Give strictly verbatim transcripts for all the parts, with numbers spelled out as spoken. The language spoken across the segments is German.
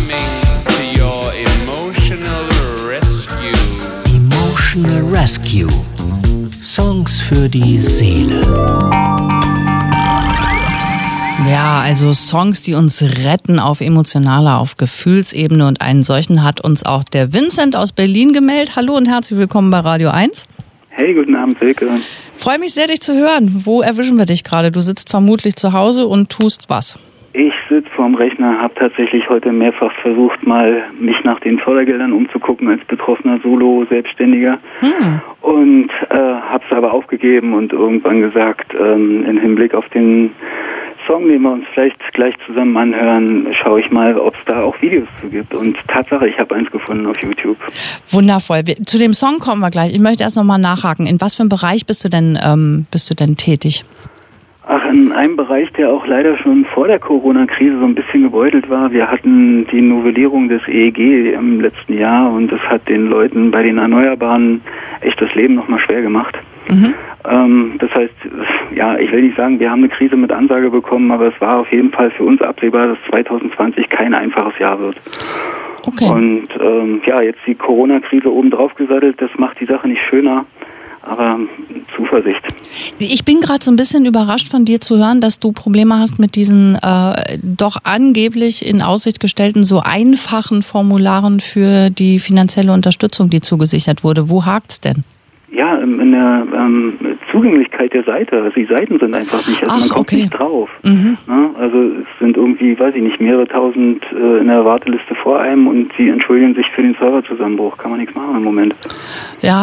coming to your emotional rescue. Emotional Rescue. Songs für die Seele. Ja, also Songs, die uns retten auf emotionaler, auf Gefühlsebene. Und einen solchen hat uns auch der Vincent aus Berlin gemeldet. Hallo und herzlich willkommen bei Radio eins. Hey, guten Abend, Silke. Freue mich sehr, dich zu hören. Wo erwischen wir dich gerade? Du sitzt vermutlich zu Hause und tust was? Ich sitze vorm Rechner, habe tatsächlich heute mehrfach versucht, mal mich nach den Fördergeldern umzugucken als betroffener Solo-Selbstständiger. Hm. Und äh, habe es aber aufgegeben und irgendwann gesagt, ähm, im Hinblick auf den Song, den wir uns vielleicht gleich zusammen anhören, schaue ich mal, ob es da auch Videos zu gibt. Und Tatsache, ich habe eins gefunden auf YouTube. Wundervoll. Wir, zu dem Song kommen wir gleich. Ich möchte erst nochmal nachhaken. In was für einem Bereich bist du denn, ähm, bist du denn tätig? Ach, in einem Bereich, der auch leider schon vor der Corona-Krise so ein bisschen gebeutelt war. Wir hatten die Novellierung des E E G im letzten Jahr und das hat den Leuten bei den Erneuerbaren echt das Leben nochmal schwer gemacht. Mhm. Ähm, das heißt, ja, ich will nicht sagen, wir haben eine Krise mit Ansage bekommen, aber es war auf jeden Fall für uns absehbar, dass zwanzig zwanzig kein einfaches Jahr wird. Okay. Und ähm, ja, jetzt die Corona-Krise oben drauf gesattelt, das macht die Sache nicht schöner. Aber Zuversicht. Ich bin gerade so ein bisschen überrascht von dir zu hören, dass du Probleme hast mit diesen äh, doch angeblich in Aussicht gestellten so einfachen Formularen für die finanzielle Unterstützung, die zugesichert wurde. Wo hakt's denn? Ja, in der ähm, Zugänglichkeit der Seite. Also die Seiten sind einfach nicht, also Ach, man kommt okay. nicht drauf. Mhm. Na, also es sind irgendwie, weiß ich nicht, mehrere tausend äh, in der Warteliste vor einem und sie entschuldigen sich für den Serverzusammenbruch. Kann man nichts machen im Moment. Ja,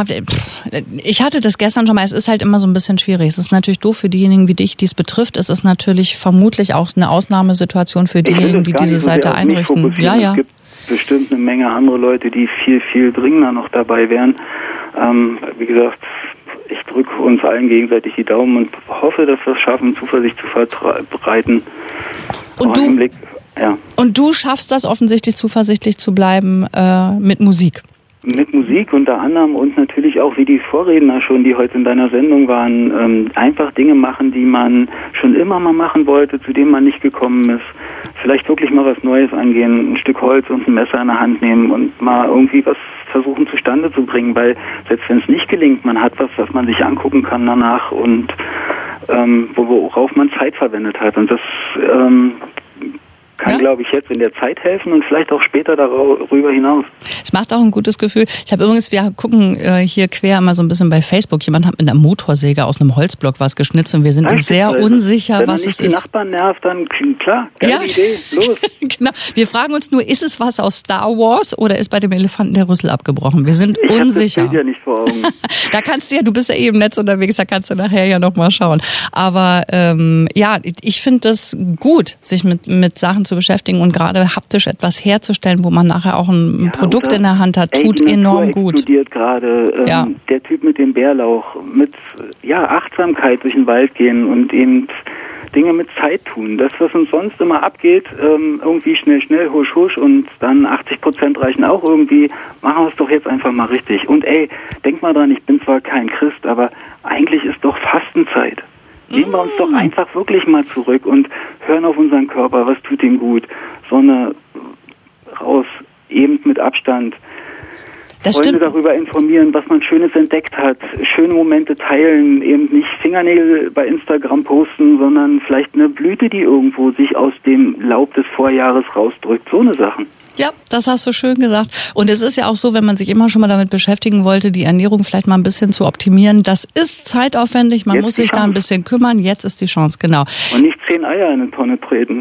ich hatte das gestern schon mal. Es ist halt immer so ein bisschen schwierig. Es ist natürlich doof für diejenigen wie dich, die es betrifft. Es ist natürlich vermutlich auch eine Ausnahmesituation für diejenigen, die diese so Seite einrichten. Ja, ja. Es gibt bestimmt eine Menge andere Leute, die viel, viel dringender noch dabei wären. Ähm, wie gesagt, ich drücke uns allen gegenseitig die Daumen und hoffe, dass wir es schaffen, Zuversicht zu verbreiten. Und du, Blick, ja. und du schaffst das offensichtlich, zuversichtlich zu bleiben äh, mit Musik? Mit Musik unter anderem und natürlich auch, wie die Vorredner schon, die heute in deiner Sendung waren, ähm, einfach Dinge machen, die man schon immer mal machen wollte, zu denen man nicht gekommen ist. Vielleicht wirklich mal was Neues angehen, ein Stück Holz und ein Messer in der Hand nehmen und mal irgendwie was versuchen zustande zu bringen, weil selbst wenn es nicht gelingt, man hat was, was man sich angucken kann danach und ähm, worauf man Zeit verwendet hat. Und das ähm, kann, ja, glaube ich, jetzt in der Zeit helfen und vielleicht auch später darüber hinaus. Es macht auch ein gutes Gefühl. Ich habe übrigens, wir gucken äh, hier quer immer so ein bisschen bei Facebook, jemand hat mit einer Motorsäge aus einem Holzblock was geschnitzt und wir sind uns sehr unsicher, wenn was es ist. Wenn die Nachbarn nervt, dann klar, geile ja. Idee, los. Genau. Wir fragen uns nur, ist es was aus Star Wars oder ist bei dem Elefanten der Rüssel abgebrochen? Wir sind ich unsicher. Ich habe das Bild ja nicht vor Augen. Da kannst du ja, du bist ja eh im Netz unterwegs, da kannst du nachher ja nochmal schauen. Aber ähm, ja, ich finde das gut, sich mit, mit Sachen zu beschäftigen und gerade haptisch etwas herzustellen, wo man nachher auch ein ja, Produkt in der Hand hat, tut ey, enorm gut. Studiert gerade ähm, ja. Der Typ mit dem Bärlauch, mit ja Achtsamkeit durch den Wald gehen und eben Dinge mit Zeit tun. Das, was uns sonst immer abgeht, ähm, irgendwie schnell, schnell, husch, husch und dann achtzig Prozent reichen auch irgendwie, machen wir es doch jetzt einfach mal richtig. Und ey, denk mal dran, ich bin zwar kein Christ, aber eigentlich ist doch Fastenzeit. Nehmen wir uns doch einfach wirklich mal zurück und hören auf unseren Körper, was tut ihm gut. Sonne raus, eben mit Abstand. Das Freunde stimmt. Darüber informieren, was man Schönes entdeckt hat. Schöne Momente teilen, eben nicht Fingernägel bei Instagram posten, sondern vielleicht eine Blüte, die irgendwo sich aus dem Laub des Vorjahres rausdrückt. So eine Sachen. Ja, das hast du schön gesagt. Und es ist ja auch so, wenn man sich immer schon mal damit beschäftigen wollte, die Ernährung vielleicht mal ein bisschen zu optimieren. Das ist zeitaufwendig, man Jetzt muss sich da ein bisschen kümmern. Jetzt ist die Chance, genau. Und nicht zehn Eier in eine Tonne treten.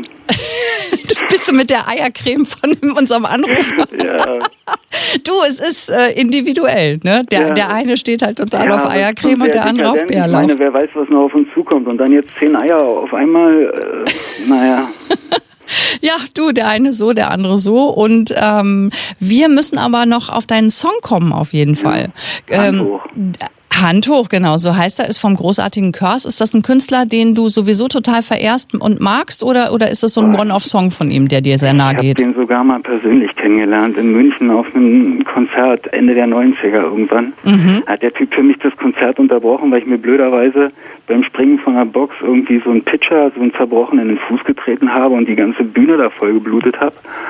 Bist du mit der Eiercreme von unserem Anrufer? Ja. Du, es ist äh, individuell, ne? Der, ja. der eine steht halt total ja, auf Eiercreme und der andere auf Bärlauch. Ich meine, wer weiß, was noch auf uns zukommt. Und dann jetzt zehn Eier auf einmal, äh, naja... Ja, du, der eine so, der andere so. Und ähm, wir müssen aber noch auf deinen Song kommen, auf jeden Fall. Ja, Hand hoch. Ähm, Hand hoch, genau, so heißt er, ist vom großartigen Curse. Ist das ein Künstler, den du sowieso total verehrst und magst, oder oder ist das so ein One-Off-Song von ihm, der dir sehr nahe geht? Ich habe den sogar mal persönlich kennengelernt, in München auf einem Konzert Ende der neunziger irgendwann. Mhm. Hat der Typ für mich das Konzert unterbrochen, weil ich mir blöderweise beim Springen von der Box irgendwie so einen Pitcher, so einen zerbrochenen in den Fuß getreten habe und die ganze Bühne da voll geblutet habe.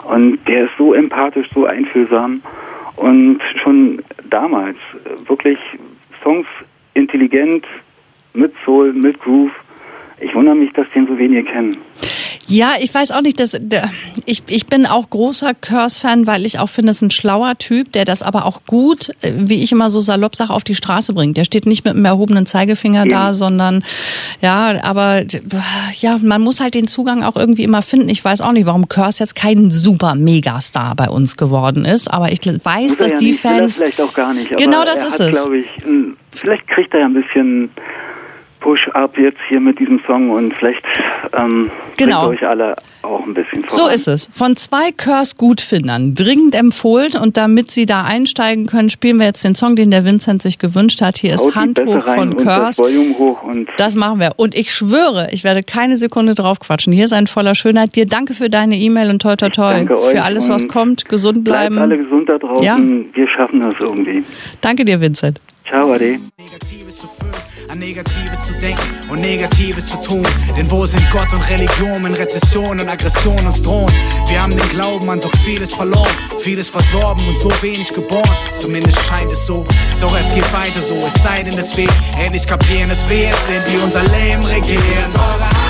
Und der ist so empathisch, so einfühlsam. Und schon damals wirklich Songs intelligent, mit Soul, mit Groove. Ich wundere mich, dass den so wenige kennen. Ja, ich weiß auch nicht, dass ich ich bin auch großer Curse-Fan, weil ich auch finde, es ist ein schlauer Typ, der das aber auch gut, wie ich immer so salopp sage, auf die Straße bringt. Der steht nicht mit einem erhobenen Zeigefinger ja. da, sondern ja, aber ja, man muss halt den Zugang auch irgendwie immer finden. Ich weiß auch nicht, warum Curse jetzt kein super Megastar bei uns geworden ist, aber ich weiß, dass ja die nicht, Fans vielleicht auch gar nicht. Aber genau das er ist hat, es. Glaube ich, vielleicht kriegt er ja ein bisschen Push-up jetzt hier mit diesem Song und vielleicht ähm, genau. bringt euch alle auch ein bisschen voran. So ist es. Von zwei Curse-Gutfindern dringend empfohlen und damit Sie da einsteigen können, spielen wir jetzt den Song, den der Vincent sich gewünscht hat. Hier ist Hand hoch von Curse. Das Volume hoch und das machen wir. Und ich schwöre, ich werde keine Sekunde drauf quatschen. Hier ist ein voller Schönheit. Dir danke für deine E-Mail und toi toi toi für alles, was kommt. Gesund bleiben. Bleibt alle gesund da draußen. Ja? Wir schaffen das irgendwie. Danke dir, Vincent. Ciao, Ade. An Negatives zu denken und Negatives zu tun. Denn wo sind Gott und Religion, wenn Rezession und Aggression uns drohen? Wir haben den Glauben an so vieles verloren, vieles verdorben und so wenig geboren. Zumindest scheint es so, doch es geht weiter so. Es sei denn, dass wir endlich kapieren, dass wir es sind, die unser Leben regieren.